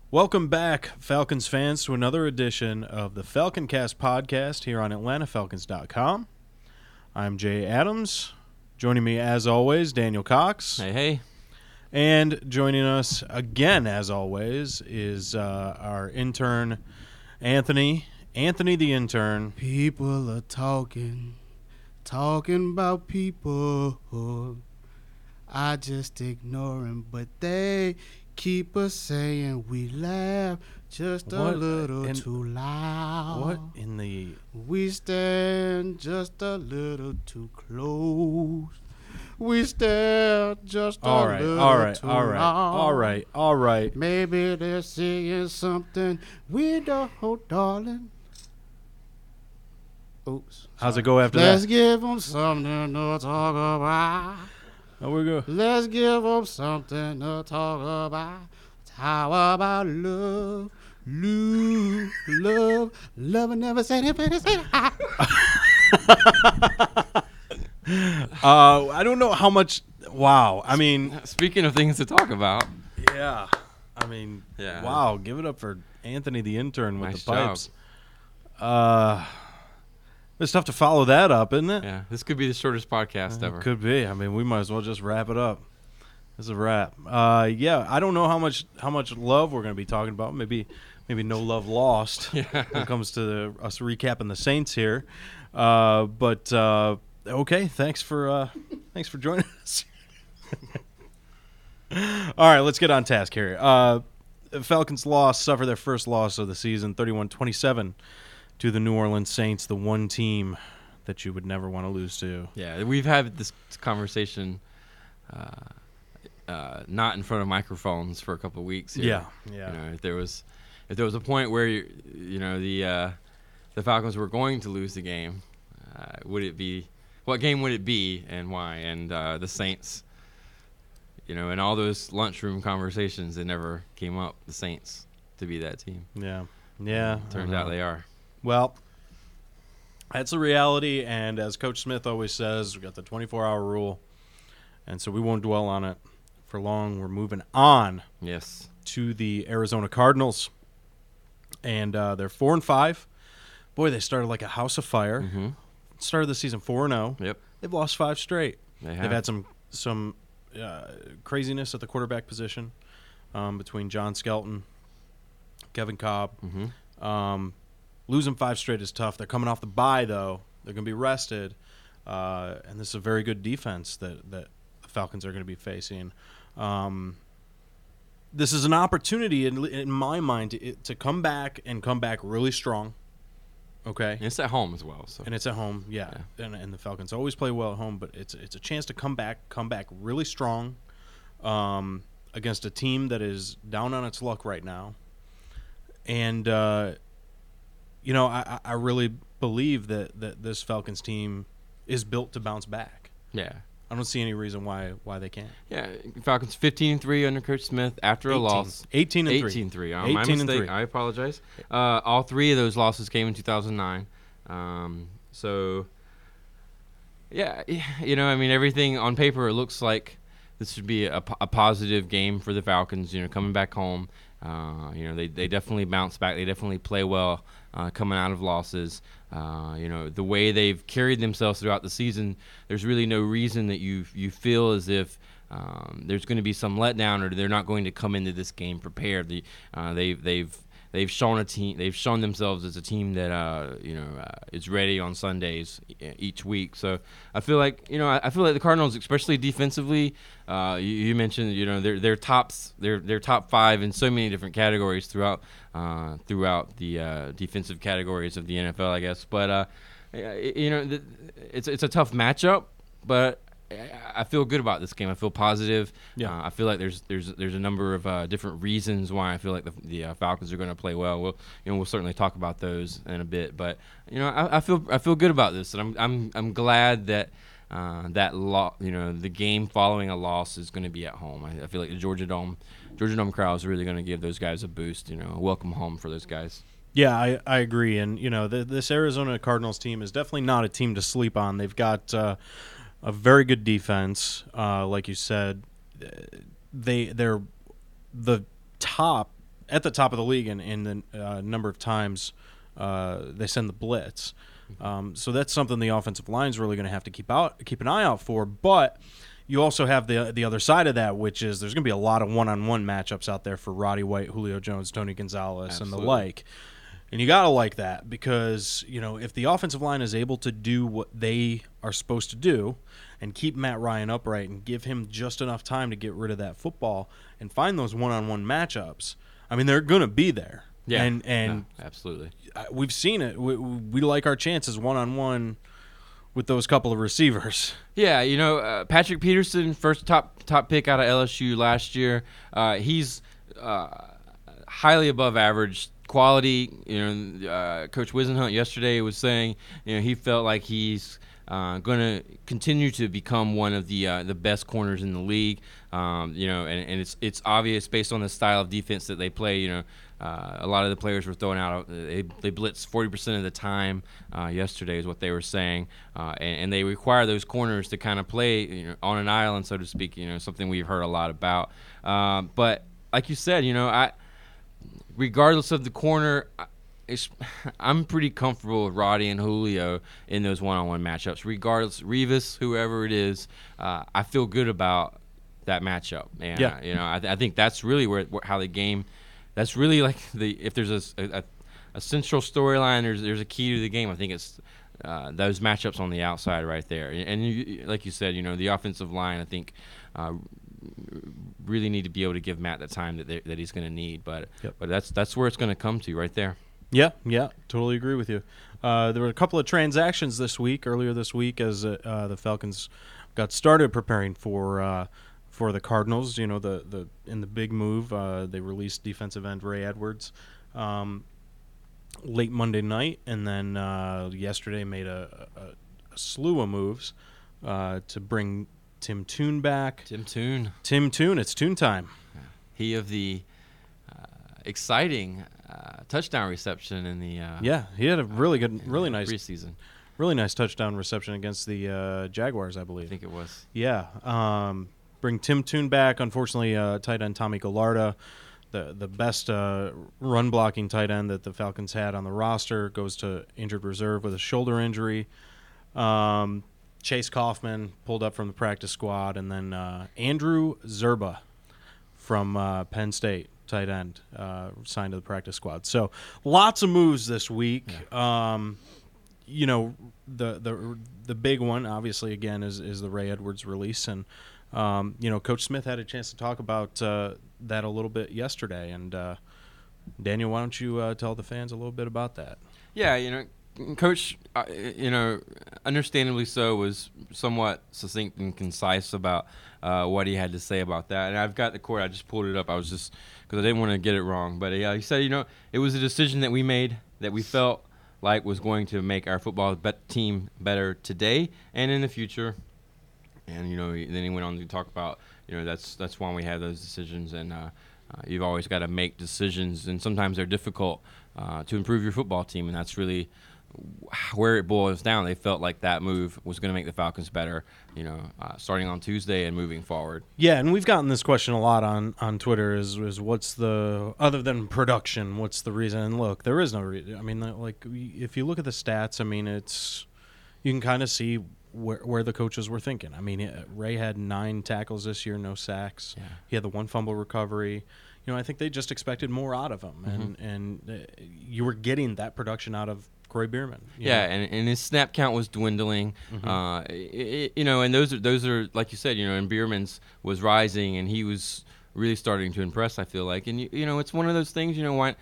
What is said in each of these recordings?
Welcome back, Falcons fans, to another edition of the FalconCast podcast here on AtlantaFalcons.com. I'm Jay Adams. Joining me, as always, Daniel Cox. Hey. And joining us again, as always, is our intern, Anthony. Anthony the intern. People are talking about people. I just ignore them, but they keep us saying we laugh just a little too loud. What in the... We stand just a little too close. We stare just a little too long. All right. Maybe they're seeing something we don't, darling. Oops. How's it go after Let's that? give them something to talk about. Oh, we go. Let's give them something to talk about. How about love? Love and never said it, but it's I don't know how much... Wow. I mean... Speaking of things to talk about. Yeah. I mean, Yeah. Wow. Give it up for Anthony the intern with Nice the pipes. It's tough to follow that up, isn't it? Yeah, this could be the shortest podcast ever. Could be. I mean, we might as well just wrap it up. This is a wrap. Yeah, I don't know how much love we're going to be talking about. Maybe no love lost when it comes to us recapping the Saints here. But okay, thanks for joining us. All right, let's get on task here. Falcons suffer their first loss of the season, 31-27 to the New Orleans Saints, the one team that you would never want to lose to. Yeah, we've had this conversation not in front of microphones for a couple of weeks here. Yeah. You know, if there was a point where the Falcons were going to lose the game, what game would it be and why? And the Saints, in all those lunchroom conversations, it never came up, the Saints, to be that team. Yeah. Turns out they are. Well, that's the reality, and as Coach Smith always says, we got the 24-hour rule, and so we won't dwell on it for long. We're moving on Yes. to the Arizona Cardinals, and they're 4-5. Boy, they started like a house of fire. Mm-hmm. Started the season 4-0. Yep. They've lost 5 straight. They have. They've had some craziness at the quarterback position between John Skelton, Kevin Cobb. Mm-hmm. Losing 5 straight is tough. They're coming off the bye, though. They're going to be rested. And this is a very good defense that the Falcons are going to be facing. This is an opportunity, in my mind, to come back really strong. Okay? And it's at home as well. So. And it's at home, yeah. And the Falcons always play well at home, but it's a chance to come back really strong against a team that is down on its luck right now. And I really believe that this Falcons team is built to bounce back. Yeah. I don't see any reason why they can't. Yeah, Falcons 15-3 under Coach Smith after a loss. 18-3. 18-3. My mistake. I apologize. All 3 of those losses came in 2009. Everything on paper, it looks like this would be a positive game for the Falcons, coming back home. They definitely bounce back. They definitely play well coming out of losses. The way they've carried themselves throughout the season, there's really no reason that you feel as if there's going to be some letdown or they're not going to come into this game prepared. They've shown themselves as a team that is ready on Sundays each week. So I feel like the Cardinals, especially defensively, you mentioned they're top 5 in so many different categories throughout the defensive categories of the NFL, I guess. But it's a tough matchup, but I feel good about this game. I feel positive. Yeah. I feel like there's a number of different reasons why I feel like the Falcons are going to play well. We'll certainly talk about those in a bit. But I feel good about this, and I'm glad that the game following a loss is going to be at home. I feel like the Georgia Dome crowd is really going to give those guys a boost. A welcome home for those guys. Yeah, I agree. And this Arizona Cardinals team is definitely not a team to sleep on. They've got a very good defense, like you said. They're the top at the top of the league in the number of times they send the blitz. So that's something the offensive line is really going to have to keep an eye out for. But you also have the other side of that, which is there's going to be a lot of one-on-one matchups out there for Roddy White, Julio Jones, Tony Gonzalez, Absolutely. and the like. And you got to like that because, if the offensive line is able to do what they are supposed to do and keep Matt Ryan upright and give him just enough time to get rid of that football and find those one-on-one matchups, I mean, they're going to be there. Yeah, And absolutely. we've seen it. We like our chances one-on-one with those couple of receivers. Yeah, Patrick Peterson, first top pick out of LSU last year. He's highly above average quality. Coach Wisenhunt yesterday was saying, he felt like he's going to continue to become one of the best corners in the league. And it's obvious based on the style of defense that they play. A lot of the players were throwing out. They blitz 40% of the time. Yesterday is what they were saying, and they require those corners to kind of play on an island, so to speak. Something we've heard a lot about. But like you said, regardless of the corner, I'm pretty comfortable with Roddy and Julio in those one-on-one matchups. Regardless, Revis, whoever it is, I feel good about that matchup. And I think that's really how the game. That's really like if there's a central storyline, there's a key to the game. I think it's those matchups on the outside right there. And like you said, the offensive line, I think. Really need to be able to give Matt the time that he's going to need, but that's where it's going to come to right there. Yeah, totally agree with you. There were a couple of transactions earlier this week, as the Falcons got started preparing for the Cardinals. In the big move, they released defensive end Ray Edwards late Monday night, and then yesterday made a slew of moves to bring Tim Toon back. Tim Toon, it's Toon time. He of the exciting touchdown reception in the he had a really nice preseason. Really nice touchdown reception against the Jaguars, I believe. I think it was. Yeah. Bring Tim Toon back. Unfortunately, tight end Tommy Gallardo, the best run-blocking tight end that the Falcons had on the roster, goes to injured reserve with a shoulder injury. Chase Kaufman pulled up from the practice squad, and then Andrew Zerba from Penn State, tight end, signed to the practice squad. So lots of moves this week. Yeah. The big one, obviously, again, is the Ray Edwards release, and Coach Smith had a chance to talk about that a little bit yesterday. And Daniel, why don't you tell the fans a little bit about that? Yeah, Coach, understandably so, was somewhat succinct and concise about what he had to say about that. And I've got the quote. I just pulled it up. I was just because I didn't want to get it wrong. But he said, it was a decision that we made that we felt like was going to make our football team better today and in the future. And then he went on to talk about that's why we have those decisions, and you've always got to make decisions, and sometimes they're difficult to improve your football team, and that's really where it boils down. They felt like that move was going to make the Falcons better, starting on Tuesday and moving forward. Yeah, and we've gotten this question a lot on Twitter is what's the, other than production, what's the reason? And look, there is no reason. I mean, like, if you look at the stats, I mean, you can kind of see where the coaches were thinking. I mean, Ray had 9 tackles this year, no sacks. Yeah. He had the 1 fumble recovery. I think they just expected more out of him, mm-hmm. and you were getting that production out of Corey Bierman. Yeah, and his snap count was dwindling. Mm-hmm. And those are like you said, and Bierman's was rising, and he was really starting to impress, I feel like. And it's one of those things.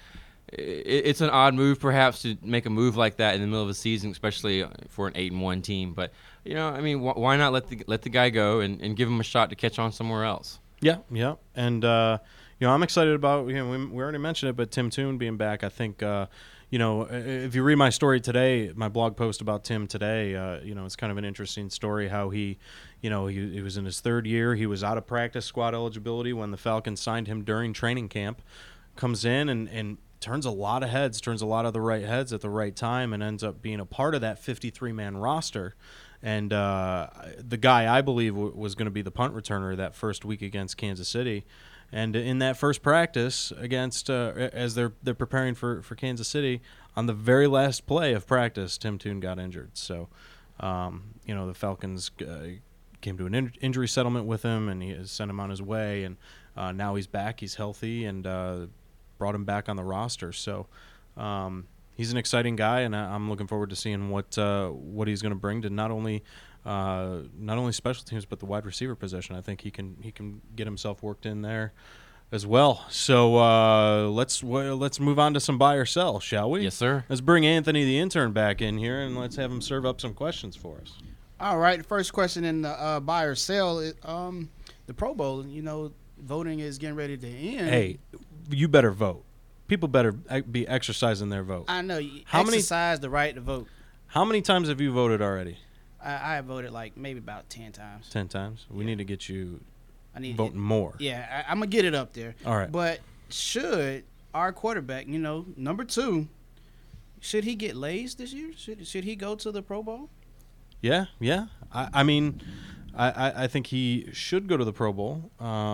It's an odd move perhaps to make a move like that in the middle of a season, especially for an 8-1 team. But why not let the guy go and give him a shot to catch on somewhere else? Yeah, and I'm excited about. We already mentioned it, but Tim Toon being back, I think. If you read my story today, my blog post about Tim today, it's kind of an interesting story how he was in his 3rd year. He was out of practice squad eligibility when the Falcons signed him during training camp. Comes in and turns a lot of heads, turns a lot of the right heads at the right time, and ends up being a part of that 53-man roster. And the guy I believe was going to be the punt returner that first week against Kansas City And in that first practice against as they're preparing for Kansas City, on the very last play of practice, Tim Toon got injured. So, the Falcons came to an injury settlement with him, and he sent him on his way. And now he's back. He's healthy, and brought him back on the roster. So he's an exciting guy, and I'm looking forward to seeing what he's going to bring to not only special teams but the wide receiver position. I think he can get himself worked in there as well. So let's move on to some buy or sell, shall we? Yes, sir. Let's bring Anthony the intern back in here, and let's have him serve up some questions for us. All right, the first question in the buy or sell, the Pro Bowl. Voting is getting ready to end. Hey, you better vote. People better be exercising their vote. I know. How many- Exercise the right to vote. How many times have you voted already? I have voted like maybe about 10 times. 10 times? We need to get you I need voting more. Yeah, I'm going to get it up there. All right. But should our quarterback, number 2, should he get lazed this year? Should he go to the Pro Bowl? Yeah. I mean, I think he should go to the Pro Bowl,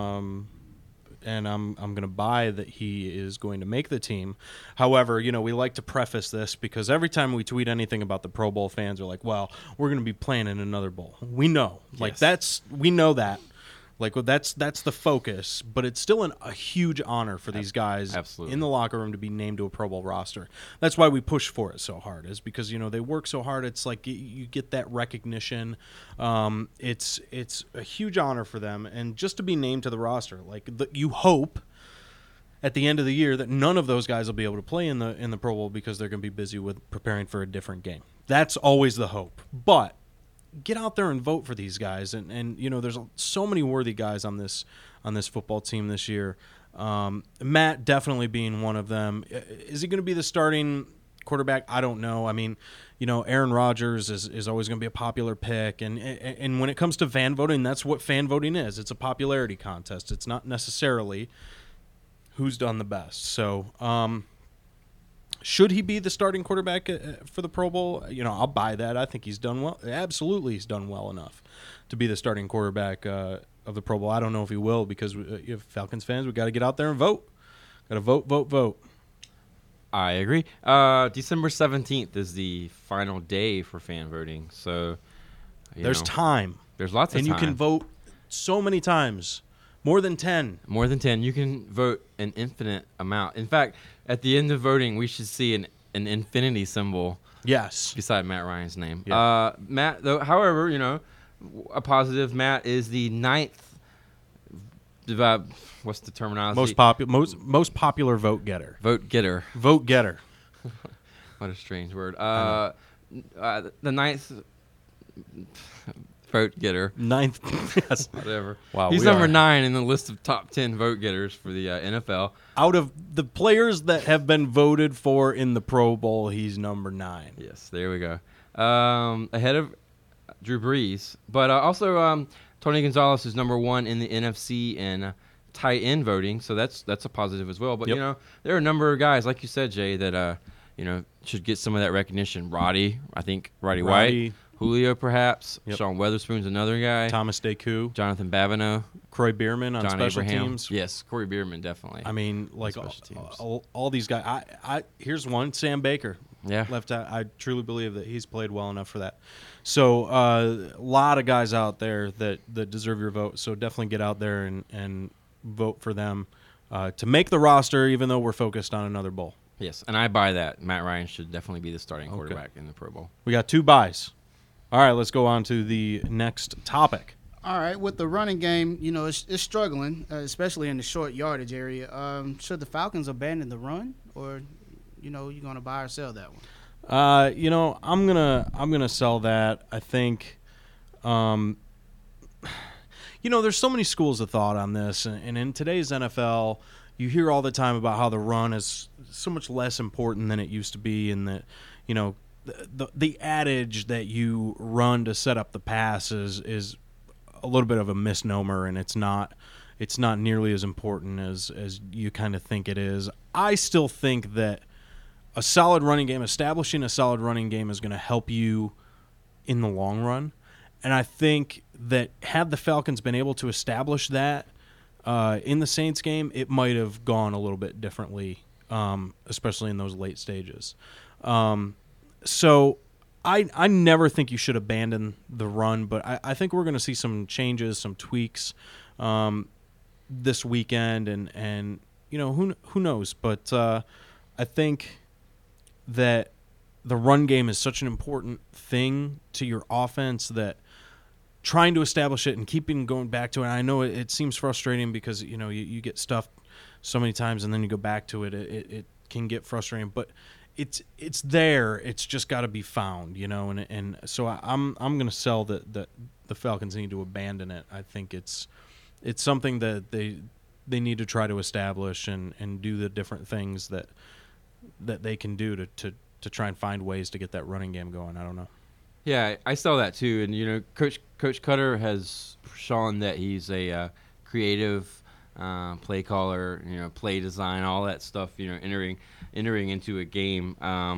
and I'm going to buy that he is going to make the team. However, we like to preface this because every time we tweet anything about the Pro Bowl, fans are like, "Well, we're going to be playing in another bowl." We know, we know that. Like, that's the focus, but it's still a huge honor for these guys Absolutely. in the locker room to be named to a Pro Bowl roster. That's why we push for it so hard, is because they work so hard. It's like you get that recognition. It's a huge honor for them, and just to be named to the roster, you hope at the end of the year that none of those guys will be able to play in the Pro Bowl because they're going to be busy with preparing for a different game. That's always the hope, but get out there and vote for these guys, and there's so many worthy guys on this football team this year. Matt definitely being one of them. Is he going to be the starting quarterback? I don't know. I mean, Aaron Rodgers is always going to be a popular pick, and when it comes to fan voting, that's what fan voting is. It's a popularity contest. It's not necessarily who's done the best. So, should he be the starting quarterback for the Pro Bowl? I'll buy that. I think he's done well. Absolutely, he's done well enough to be the starting quarterback of the Pro Bowl. I don't know if he will because Falcons fans, we got to get out there and vote. Got to vote. I agree. December 17th is the final day for fan voting. So there's time. There's lots of time. And you can vote so many times. More than 10. More than 10. You can vote an infinite amount. In fact, at the end of voting, we should see an infinity symbol. Yes. Beside Matt Ryan's name. Yeah. Matt, though, however, a positive. Matt is the 9th. What's the terminology? Most popular vote getter. Vote getter. Vote getter. What a strange word. The 9th vote getter. 9th. Yes. Whatever. Wow. He's number 9 in the list of top 10 vote getters for the NFL. Out of the players that have been voted for in the Pro Bowl, he's number 9. Yes, there we go. Ahead of Drew Brees, but also Tony Gonzalez is number 1 in the NFC in tight end voting, so that's a positive as well. But Yep. there are a number of guys, like you said, Jay, that should get some of that recognition. Roddy White, Julio perhaps, Yep. Sean Weatherspoon's another guy, Thomas Deku, Jonathan Babineau, Croy Bierman on John special Abraham. teams. Yes, Corey Bierman definitely. I mean, like special teams. all these guys. Here's one, Sam Baker. Yeah. Left out. I truly believe that he's played well enough for that. So a lot of guys out there that deserve your vote. So definitely get out there and vote for them to make the roster, even though we're focused on another bowl. Yes, and I buy that. Matt Ryan should definitely be the starting quarterback in the Pro Bowl. We got 2 buys. All right, let's go on to the next topic. All right, with the running game, it's struggling, especially in the short yardage area. Should the Falcons abandon the run, or you going to buy or sell that one? I'm gonna sell that. I think, there's so many schools of thought on this, and in today's NFL, you hear all the time about how the run is so much less important than it used to be, and that the adage that you run to set up the pass is a little bit of a misnomer, and it's not nearly as important as you kind of think it is. I still think that establishing a solid running game is going to help you in the long run. And I think that had the Falcons been able to establish that In the Saints game, it might have gone a little bit differently, especially in those late stages. So I never think you should abandon the run, but I think we're going to see some changes, some tweaks this weekend, and who knows? But I think that the run game is such an important thing to your offense that trying to establish it and keeping going back to it. I know it seems frustrating because you get stuffed so many times and then you go back to it. It can get frustrating, but it's there. It's just got to be found, And so I'm going to sell that the Falcons need to abandon it. I think it's something that they need to try to establish and do the different things that they can do to try and find ways to get that running game going. I don't know. Yeah, I saw that too, and Coach Cutter has shown that he's a creative play caller, play design, all that stuff. Entering into a game.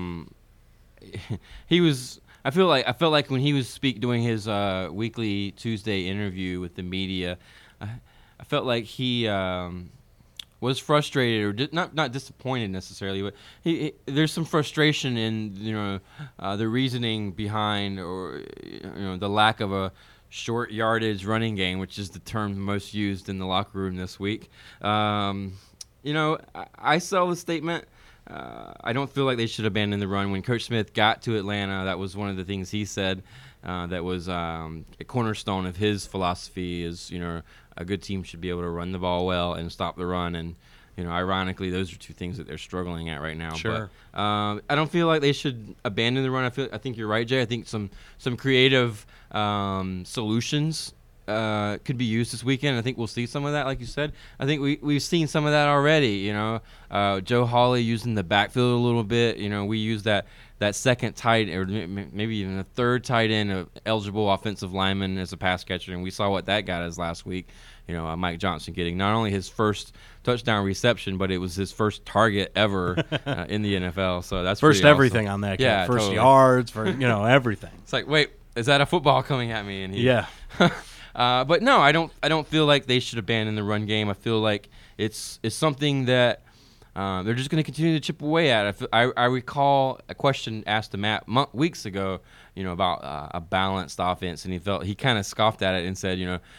I felt like when he was doing his weekly Tuesday interview with the media, I felt like he was frustrated or not disappointed necessarily, but there's some frustration in the reasoning behind or the lack of a short yardage running game, which is the term most used in the locker room this week. I saw the statement. I don't feel like they should abandon the run. When Coach Smith got to Atlanta, that was one of the things he said that was a cornerstone of his philosophy is, a good team should be able to run the ball well and stop the run. And, ironically, those are two things that they're struggling at right now. Sure. But I don't feel like they should abandon the run. I think you're right, Jay. I think some creative solutions could be used this weekend. I think we'll see some of that, like you said. I think we've seen some of that already. Joe Hawley using the backfield a little bit. We use that second tight or maybe even a third tight end of eligible offensive lineman as a pass catcher, and we saw what that got us last week. Mike Johnson getting not only his first touchdown reception, but it was his first target ever in the NFL. So that's first pretty everything awesome. On that. Yeah, first totally. Yards for everything. It's like, wait, is that a football coming at me? And yeah. But no, I don't feel like they should abandon the run game. I feel like it's something that they're just going to continue to chip away at. I recall a question asked to Matt weeks ago, about a balanced offense, and he kind of scoffed at it and said,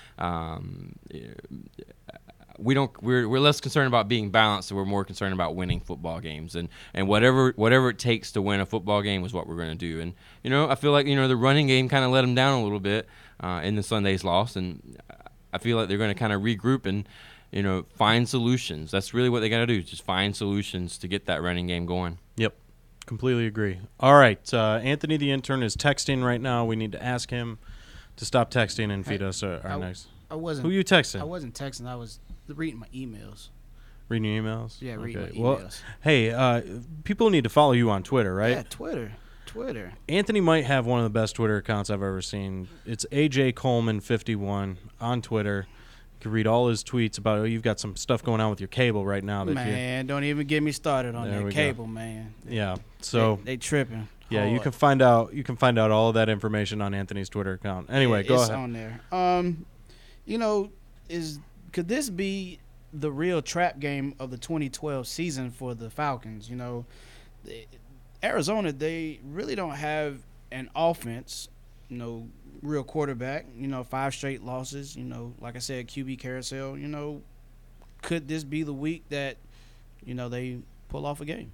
we're less concerned about being balanced, and we're more concerned about winning football games, and whatever it takes to win a football game is what we're going to do. And I feel like the running game kind of let them down a little bit in the Sunday's loss, and I feel like they're going to kind of regroup and find solutions. That's really what they got to do, just find solutions to get that running game going. Yep, completely agree. All right, Anthony the intern is texting right now. We need to ask him to stop texting and feed us our next. I wasn't. Who you texting? I wasn't texting. I was reading my emails. Reading your emails? Yeah, reading my emails. Well, hey, people need to follow you on Twitter, right? Yeah, Twitter. Anthony might have one of the best Twitter accounts I've ever seen. It's AJ Coleman 51 on Twitter. You can read all his tweets about you've got some stuff going on with your cable right now. Don't even get me started on that cable, man. Yeah, so they tripping. Yeah, hard. you can find out all of that information on Anthony's Twitter account. Anyway, go ahead. It's on there. Could this be the real trap game of the 2012 season for the Falcons? Arizona, they really don't have an offense, real quarterback, 5 straight losses, like I said, QB carousel, could this be the week that, they pull off a game?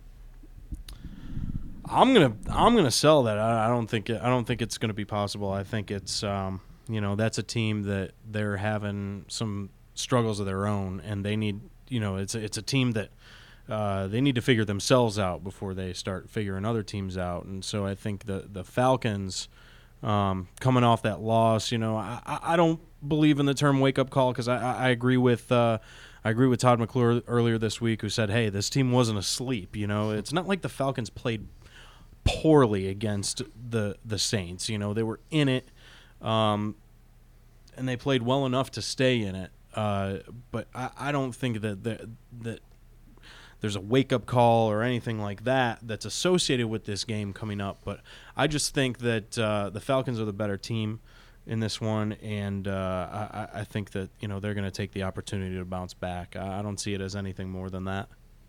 I'm gonna sell that. I don't think it's gonna be possible. I think it's that's a team that they're having some struggles of their own, and they need it's a team that they need to figure themselves out before they start figuring other teams out. And so I think the Falcons coming off that loss, I don't believe in the term wake up call because I agree with Todd McClure earlier this week who said, hey, this team wasn't asleep. It's not like the Falcons played poorly against the Saints. They were in it, and they played well enough to stay in it. But I don't think that there's a wake-up call or anything like that that's associated with this game coming up. But I just think that the Falcons are the better team. in this one, and I think that they're going to take the opportunity to bounce back. I don't see it as anything more than that.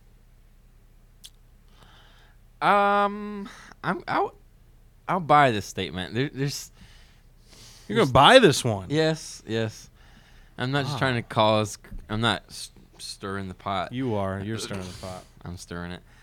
I'll buy this statement. There's You're going to buy this one? Yes. I'm not just trying to cause. I'm not stirring the pot. You are. You're stirring the pot. I'm stirring it.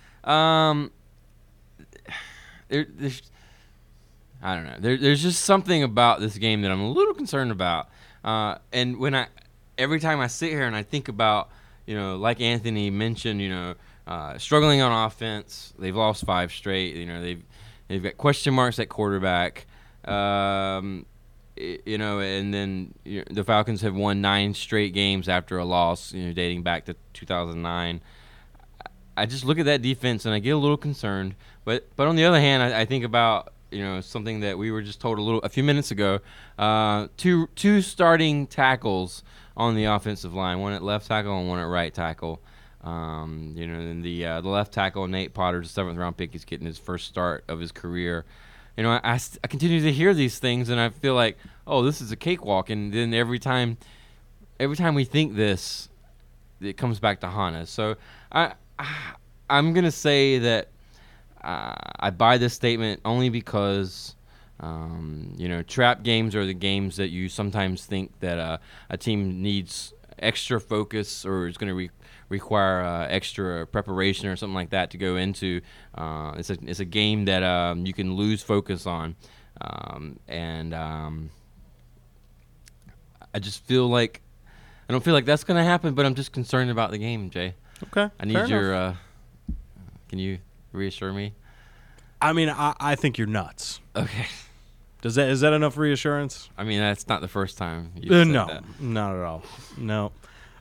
There's I don't know. There's just something about this game that I'm a little concerned about. And every time I sit here and I think about, like Anthony mentioned, struggling on offense, they've lost 5 straight. They've got question marks at quarterback. And then the Falcons have won 9 straight games after a loss, dating back to 2009. I just look at that defense and I get a little concerned. But on the other hand, I think about something that we were just told a few minutes ago. Two starting tackles on the offensive line, one at left tackle and one at right tackle. And the left tackle, Nate Potter, the 7th round pick, is getting his first start of his career. I continue to hear these things, and I feel like, oh, this is a cakewalk. And then every time we think this, it comes back to haunt us. So I'm gonna say that I buy this statement only because trap games are the games that you sometimes think that a team needs extra focus or is going to require extra preparation or something like that to go into. It's a game that you can lose focus on, and I just feel like I don't feel like that's going to happen. But I'm just concerned about the game, Jay. Okay, I need your. Can you reassure me? I mean, I think you're nuts. Okay. Is that enough reassurance? I mean, that's not the first time you've said no, that. Not at all. No.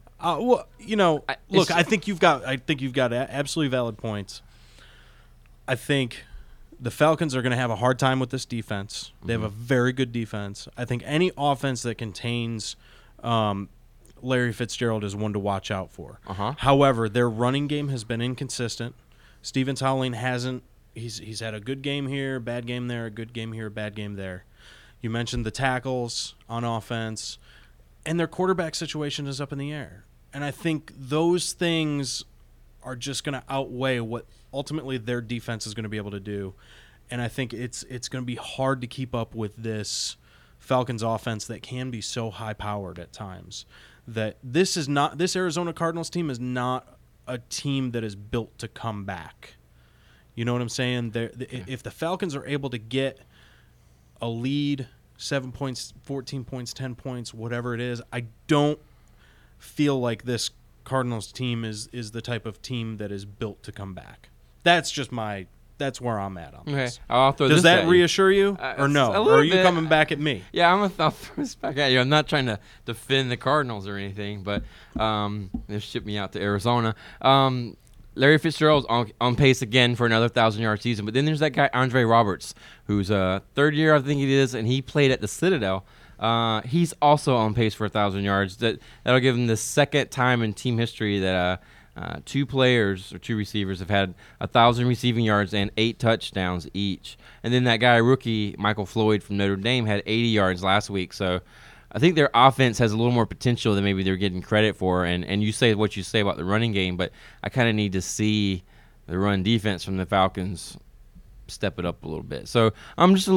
Look, I think you've got absolutely valid points. I think the Falcons are going to have a hard time with this defense. They have a very good defense. I think any offense that contains Larry Fitzgerald is one to watch out for. However, their running game has been inconsistent. Steven Howling hasn't. He's had a good game here, bad game there, a good game here, bad game there. You mentioned the tackles on offense, and their quarterback situation is up in the air. And I think those things are just going to outweigh what ultimately their defense is going to be able to do. And I think it's going to be hard to keep up with this Falcons offense that can be so high-powered at times. That this Arizona Cardinals team is not a team that is built to come back. You know what I'm saying? If the Falcons are able to get a lead, 7 points, 14 points, 10 points, whatever it is, I don't feel like this Cardinals team is the type of team that is built to come back. That's where I'm at on this. I'll throw Does this that at you. reassure you, or no? Or are you coming back at me? Yeah, I'll throw this back at you. I'm not trying to defend the Cardinals or anything, but they shipped me out to Arizona. Larry Fitzgerald's on pace again for another 1,000-yard season. But then there's that guy, Andre Roberts, who's third year, I think it is, and he played at the Citadel. He's also on pace for 1,000 yards. That'll give him the second time in team history that two receivers have had 1,000 receiving yards and 8 touchdowns each. And then that guy, rookie Michael Floyd from Notre Dame, had 80 yards last week. So I think their offense has a little more potential than maybe they're getting credit for. And you say what you say about the running game, but I kind of need to see the run defense from the Falcons step it up a little bit. So I'm just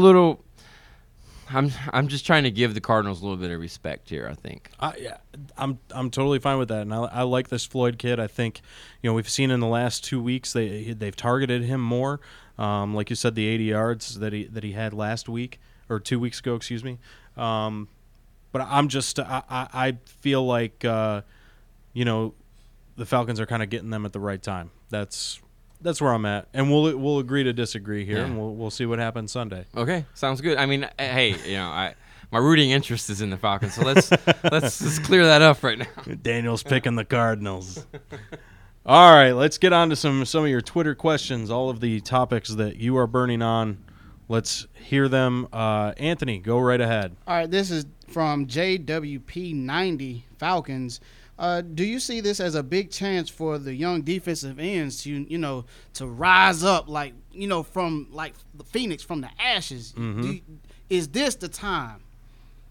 trying to give the Cardinals a little bit of respect here, I think. Yeah, I'm totally fine with that, and I like this Floyd kid. I think we've seen in the last 2 weeks they've targeted him more. Like you said, the 80 yards that he had last week or 2 weeks ago, excuse me. But I feel like the Falcons are kind of getting them at the right time. That's where I'm at, and we'll agree to disagree here, and we'll see what happens Sunday. Okay, sounds good. I mean, hey, my rooting interest is in the Falcons, so let's clear that up right now. Daniel's picking the Cardinals. All right, let's get on to some of your Twitter questions. All of the topics that you are burning on. Let's hear them. Anthony, go right ahead. All right, this is from JWP90 Falcons. Do you see this as a big chance for the young defensive ends to rise up from like the Phoenix from the ashes? Mm-hmm. Is this the time?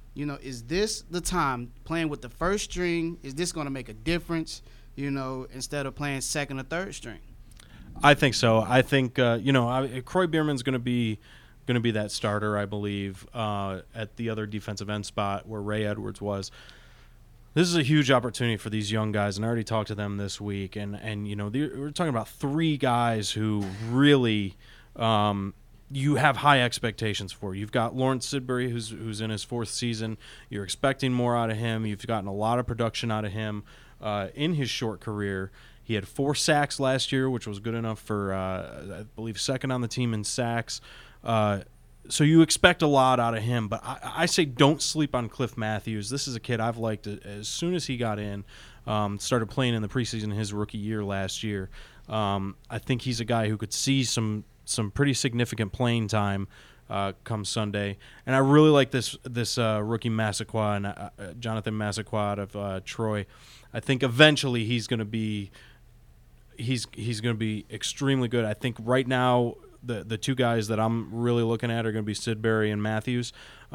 Is this the time playing with the first string? Is this going to make a difference, instead of playing second or third string? I think so. I think Croy Bierman's going to be that starter, I believe, at the other defensive end spot where Ray Edwards was. This is a huge opportunity for these young guys, and I already talked to them this week. And we're talking about three guys who really you have high expectations for. You've got Lawrence Sidbury, who's in his fourth season. You're expecting more out of him. You've gotten a lot of production out of him in his short career. He had 4 sacks last year, which was good enough for, I believe, second on the team in sacks. So you expect a lot out of him. But I say don't sleep on Cliff Matthews. This is a kid I've liked as soon as he got in, started playing in the preseason his rookie year last year. I think he's a guy who could see some pretty significant playing time come Sunday. And I really like this rookie Massaquoi, Jonathan Massaquoi of Troy. I think eventually he's going to be extremely good. I think right now the two guys that I'm really looking at are going to be Sidbury and Matthews.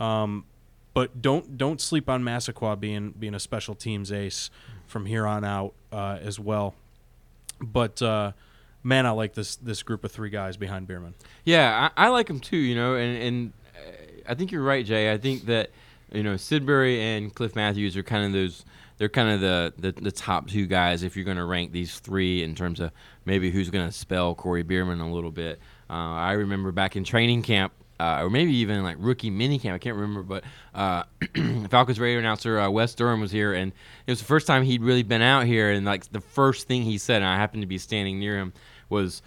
But don't sleep on Massaquoi being a special teams ace from here on out as well. But man, I like this group of 3 guys behind Bierman. Yeah, I like him too. And I think you're right, Jay. I think that Sidbury and Cliff Matthews are kind of those. They're kind of the top 2 guys if you're going to rank these 3 in terms of maybe who's going to spell Corey Bierman a little bit. I remember back in training camp, or maybe even like rookie mini camp, I can't remember, but Falcons radio announcer Wes Durham was here, and it was the first time he'd really been out here, and like the first thing he said, and I happened to be standing near him, was,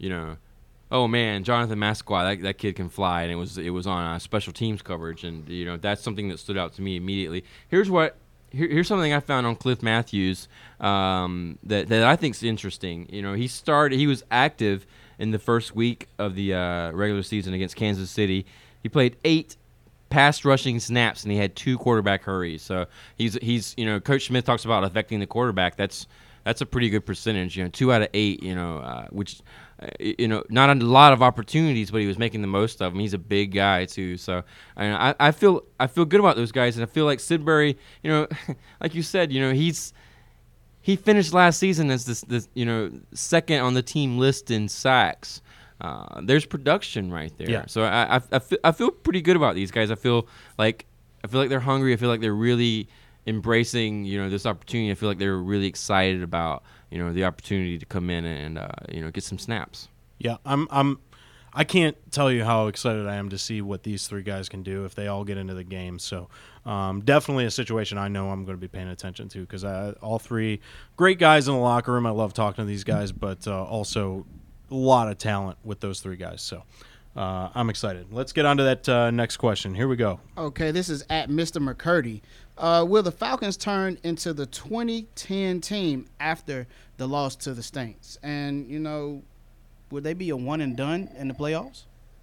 oh man, Jonathan Massaquoi, that kid can fly, and it was on special teams coverage, and that's something that stood out to me immediately. Here's something I found on Cliff Matthews that I think is interesting. He was active in the first week of the regular season against Kansas City. He played 8 pass rushing snaps, and he had 2 quarterback hurries. So he's Coach Smith talks about affecting the quarterback. That's a pretty good percentage. 2 out of 8. Which not a lot of opportunities, but he was making the most of them. He's a big guy too. So I feel good about those guys, and I feel like Sidbury. Like you said, he finished last season as this second on the team list in sacks. There's production right there. Yeah. So I feel pretty good about these guys. I feel like they're hungry. I feel like they're really embracing this opportunity. I feel like they're really excited about the opportunity to come in and get some snaps. Yeah, I can't tell you how excited I am to see what these 3 guys can do if they all get into the game. So definitely a situation I know I'm going to be paying attention to, because all 3 great guys in the locker room. I love talking to these guys, but also a lot of talent with those 3 guys. So I'm excited. Let's get on to that next question. Here we go. Okay, this is at Mr. McCurdy. Will the Falcons turn into the 2010 team after the loss to the Saints? And, would they be a one and done in the playoffs?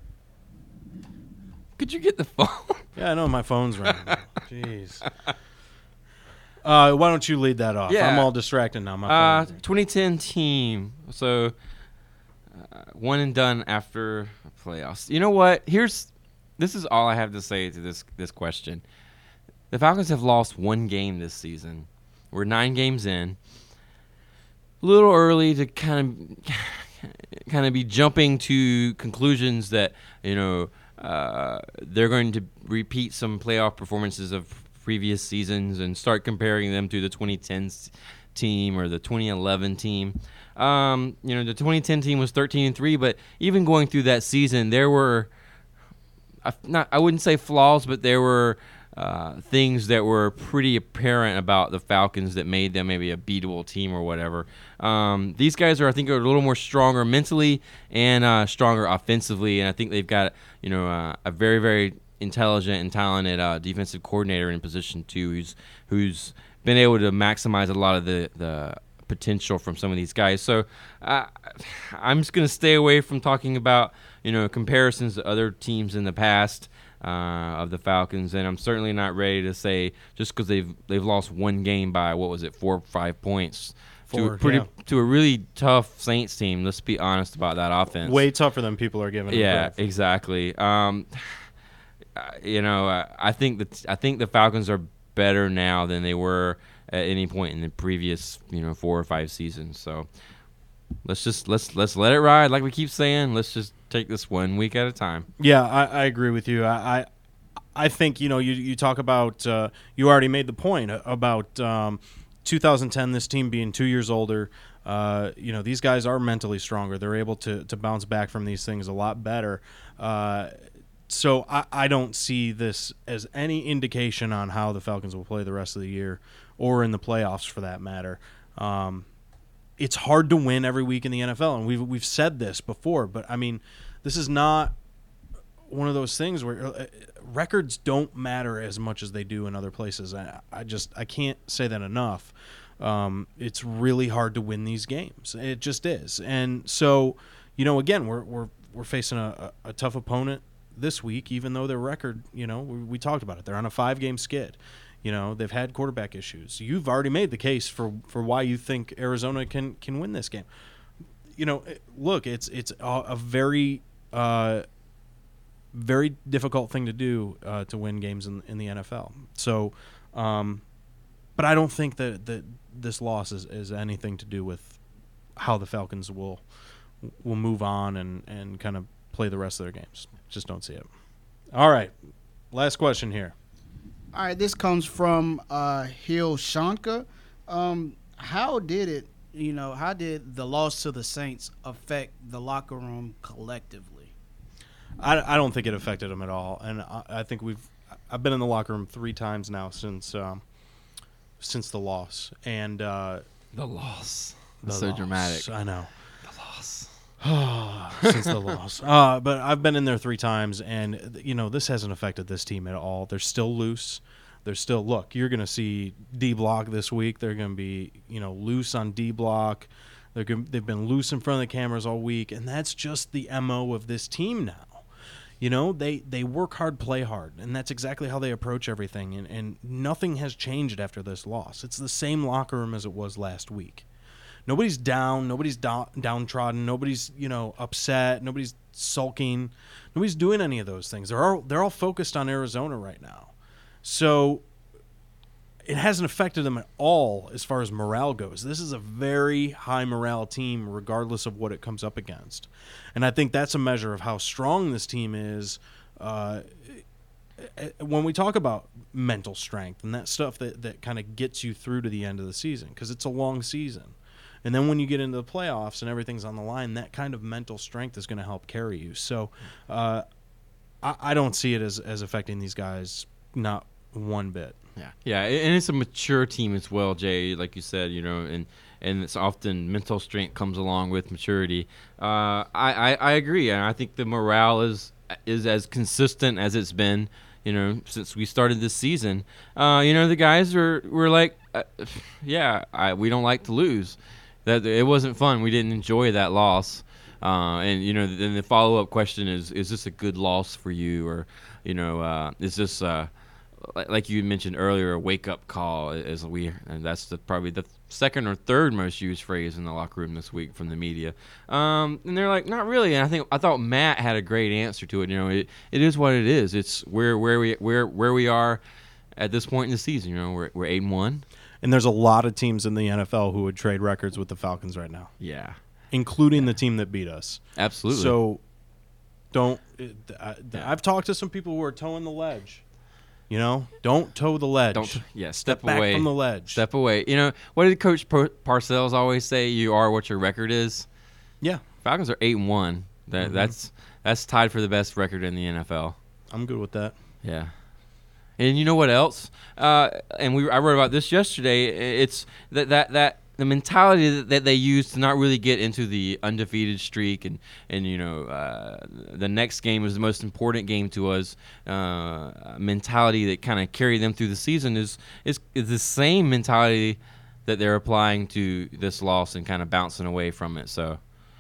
Could you get the phone? Yeah, I know my phone's ringing. Jeez. Why don't you lead that off? Yeah. I'm all distracted now. My phone. 2010 team. So one and done after playoffs. You know what? This is all I have to say to this question. The Falcons have lost 1 game this season. We're 9 games in. A little early to kind of be jumping to conclusions that they're going to repeat some playoff performances of previous seasons and start comparing them to the 2010 team or the 2011 team. The 2010 team was 13-3, but even going through that season, there were I wouldn't say flaws, but there were things that were pretty apparent about the Falcons that made them maybe a beatable team or whatever. These guys I think, are a little more stronger mentally and stronger offensively, and I think they've got a very, very intelligent and talented defensive coordinator in position too, who's been able to maximize a lot of the potential from some of these guys. So I'm just going to stay away from talking about comparisons to other teams in the past of the Falcons, and I'm certainly not ready to say just because they've lost 1 game by 4 or 5 points to a really tough Saints team. Let's be honest about that offense. Way tougher than people are giving. Yeah, exactly. I think the Falcons are better now than they were at any point in the previous 4 or 5 seasons. So let's let it ride, like we keep saying. Let's just take this 1 week at a time. Yeah, I agree with you. I think you talk about you already made the point about 2010, this team being 2 years older. These guys are mentally stronger. They're able to bounce back from these things a lot better. So I don't see this as any indication on how the Falcons will play the rest of the year or in the playoffs for that matter. It's hard to win every week in the NFL, and we've said this before, but I mean, this is not one of those things where records don't matter as much as they do in other places. I can't say that enough. It's really hard to win these games. It just is. And so, again, we're facing a tough opponent this week, even though their record, we talked about it. They're on a 5-game skid. They've had quarterback issues. You've already made the case for why you think Arizona can win this game. Look, it's a very very difficult thing to do to win games in the NFL. So, but I don't think that this loss is anything to do with how the Falcons will move on and kind of play the rest of their games. Just don't see it. All right, last question here. All right, this comes from Hill Shanka. How did the loss to the Saints affect the locker room collectively? I don't think it affected them at all, and I think I've been in the locker room 3 times now since the loss, and the loss. That's so loss. Dramatic. I know. The loss. Since the loss. But I've been in there 3 times, and this hasn't affected this team at all. They're still loose. Look, you're going to see D block this week. They're going to be loose on D block. They've been loose in front of the cameras all week, and that's just the MO of this team now. They work hard, play hard, and that's exactly how they approach everything, and nothing has changed after this loss. It's the same locker room as it was last week. Nobody's down, nobody's downtrodden, nobody's upset, nobody's sulking, nobody's doing any of those things. They're all focused on Arizona right now. So it hasn't affected them at all as far as morale goes. This is a very high morale team regardless of what it comes up against. And I think that's a measure of how strong this team is when we talk about mental strength and that stuff that kind of gets you through to the end of the season, because it's a long season. And then when you get into the playoffs and everything's on the line, that kind of mental strength is going to help carry you. So I don't see it as affecting these guys, not one bit. Yeah, and it's a mature team as well, Jay. Like you said, and it's often mental strength comes along with maturity. I agree, and I think the morale is as consistent as it's been, since we started this season. The guys were like, we don't like to lose. That it wasn't fun. We didn't enjoy that loss. And then the follow up question is this a good loss for you, or is this like you mentioned earlier, a wake-up call, and that's probably the second or third most used phrase in the locker room this week from the media. And they're like, not really. And I thought Matt had a great answer to it. It is what it is. It's where we are at this point in the season. We're 8-1, and there's a lot of teams in the NFL who would trade records with the Falcons right now. Yeah, including the team that beat us. Absolutely. So don't. I've talked to some people who are towing the ledge. Don't toe the ledge. Step back away from the ledge. Step away. What did Coach Parcells always say? You are what your record is. Yeah. Falcons are 8-1. That's tied for the best record in the NFL. I'm good with that. Yeah. And you know what else? I wrote about this yesterday. It's that the mentality that they use to not really get into the undefeated streak, and the next game is the most important game to us. Mentality that kind of carried them through the season is the same mentality that they're applying to this loss and kind of bouncing away from it. So,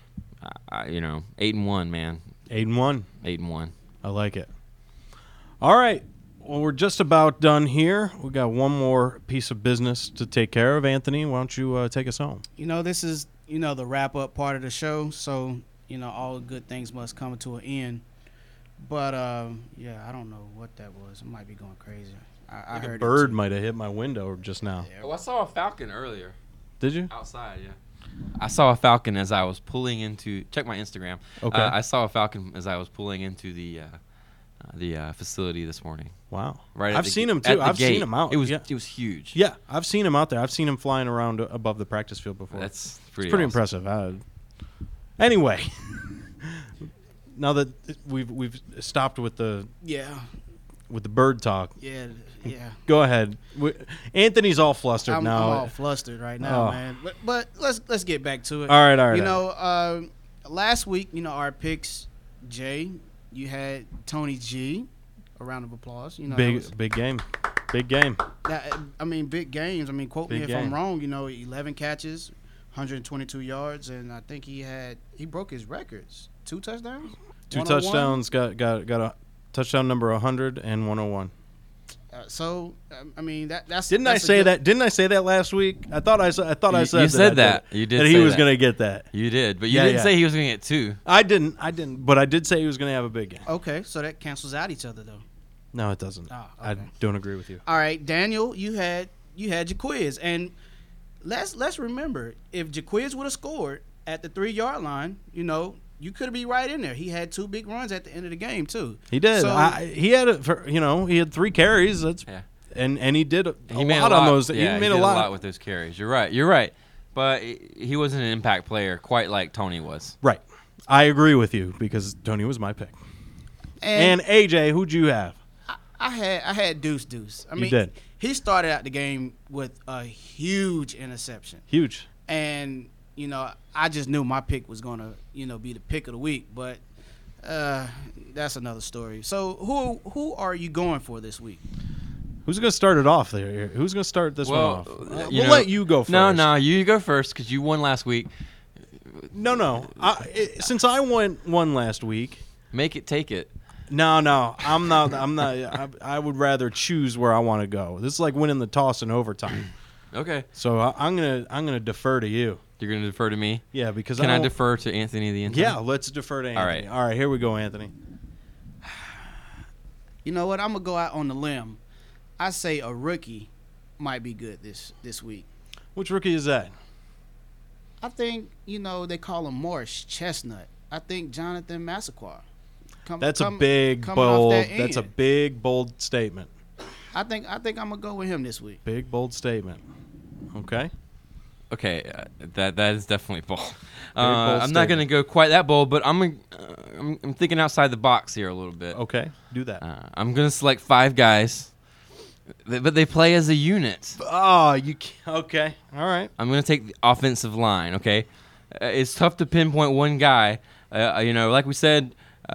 8-1, man. 8-1. 8-1. I like it. All right. Well, we're just about done here. We got one more piece of business to take care of. Anthony, why don't you take us home? This is the wrap up part of the show. So all good things must come to an end. But yeah, I don't know what that was. It might be going crazy. I Like heard a it bird too. might have hit my window just now. Yeah. Oh, I saw a falcon earlier. Did you? Outside, yeah. I saw a falcon as I was pulling into. Check my Instagram. Okay. I saw a falcon as I was pulling into the facility this morning. Wow. Right. at I've the seen ga- him at too. the I've gate. seen him out. It was Yeah. huge. Yeah, I've seen him out there. I've seen him flying around above the practice field before. That's It's pretty. pretty awesome. impressive. Anyway, now that we've stopped with the Yeah. bird talk, Yeah. go ahead. Anthony's all flustered I'm now. all flustered right now, Oh. man. But let's get back to it. All right. You know, last week, our picks, Jay, you had Tony G. A round of applause. You know, big game. Big game. big games. Quote me Big if I'm game. wrong. 11 catches, 122 yards, and I think he broke his records. 2 touchdowns. 2 101? touchdowns. Got a touchdown number 100 and 101. That's. Didn't I that's a say good- that? Didn't I say that last week? I thought I said. You said that. You did That he say was that. going to get that. You did, but you Yeah, didn't yeah. say he was going to get 2. I didn't. But I did say he was going to have a big game. Okay, so that cancels out each other though. No, it doesn't. Oh, I okay. don't agree with you. All right, Daniel, you had your quiz, and let's remember if Jaquiz would have scored at the 3-yard line, you could be right in there. He had 2 big runs at the end of the game too. He did. So- He had he had 3 carries. That's Yeah. and he did a made lot on those. Yeah, he made did a lot. with those carries. You're right. But he wasn't an impact player quite like Tony was. Right. I agree with you because Tony was my pick. And AJ, who'd you have? I had Deuce. You did. He started out the game with a huge interception, Huge. and I just knew my pick was gonna be the pick of the week, but that's another story. So who are you going for this week? Who's going to start it off there? Who's going to start this one off? you We'll know- let you go first. No, you go first because you won last week. No. Since I won one last week, Make it, take it. no, I'm not. I would rather choose where I want to go. This is like winning the toss in overtime. Okay, So I'm gonna defer to you. you're gonna defer to me. Yeah, because Can I don't- defer to Anthony the intern? Yeah, let's defer to Anthony. right. All right, here we go, Anthony. You know what? I'm gonna go out on the limb. I say a rookie might be good this week. Which rookie is that? I think they call him Morris Chestnut. I think Jonathan Massaquoi. That's a big, coming off bold. that That's a end. big, bold statement. I think I'm gonna go with him this week. Big, bold statement. Okay. Okay, that is definitely bold. bold I'm not statement. gonna go quite that bold, but I'm thinking outside the box here a little bit. Okay. Do that. I'm gonna select 5 guys, but they play as a unit. Oh, you. Okay. All right. I'm going to take the offensive line, okay? It's tough to pinpoint one guy. Like we said,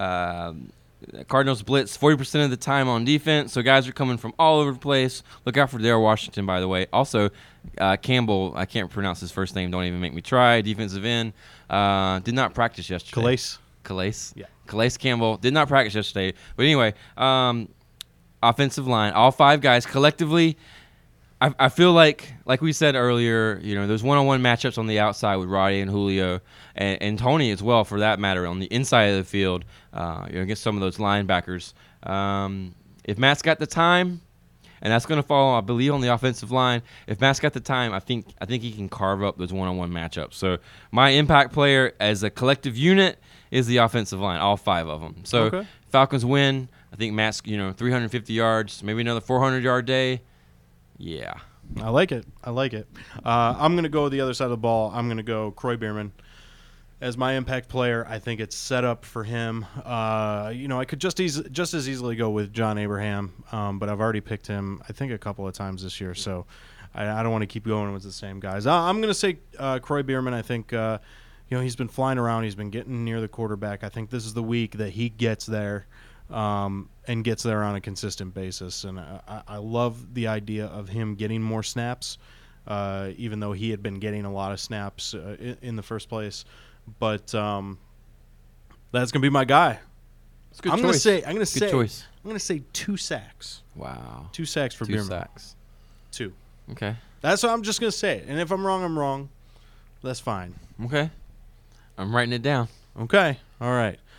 Cardinals blitz 40% of the time on defense, so guys are coming from all over the place. Look out for Darryl Washington, by the way. Also, Campbell, I can't pronounce his first name. Don't even make me try. Defensive end. Did not practice yesterday. Calais. Yeah. Calais Campbell did not practice yesterday. But anyway, offensive line, all 5 guys collectively. I feel like we said earlier, there's one-on-one matchups on the outside with Roddy and Julio and Tony as well, for that matter, on the inside of the field, against some of those linebackers. If Matt's got the time, and that's going to fall, I believe, on the offensive line. If Matt's got the time, I think he can carve up those one-on-one matchups. So my impact player as a collective unit is the offensive line, all 5 of them. So Okay. Falcons win. I think Matt's 350 yards, maybe another 400-yard day. Yeah. I like it. I'm going to go the other side of the ball. I'm going to go Croy Bierman as my impact player. I think it's set up for him. I could just as easily go with John Abraham, but I've already picked him, I think, a couple of times this year. So I don't want to keep going with the same guys. I'm going to say Croy Bierman. I think he's been flying around. He's been getting near the quarterback. I think this is the week that he gets there. And gets there on a consistent basis. And I love the idea of him getting more snaps, even though he had been getting a lot of snaps in the first place. But that's going to be my guy. It's a good I'm choice. going to say Good choice. I'm going to say 2 sacks. Wow. 2 sacks for 2 Bierman. sacks. 2. Okay. That's what I'm just going to say it. And if I'm wrong, I'm wrong. That's fine. Okay. I'm writing it down. Okay. All right.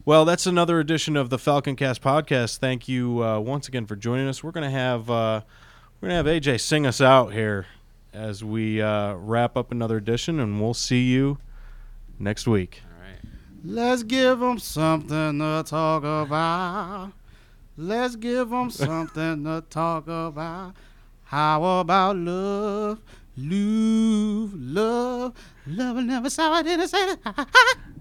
Well, that's another edition of the Falcon Cast podcast. Thank you once again for joining us. We're gonna have AJ sing us out here as we wrap up another edition, and we'll see you next week. All right. Let's give them something to talk about. Let's give them something to talk about. How about love? Love will never stop. I didn't say that.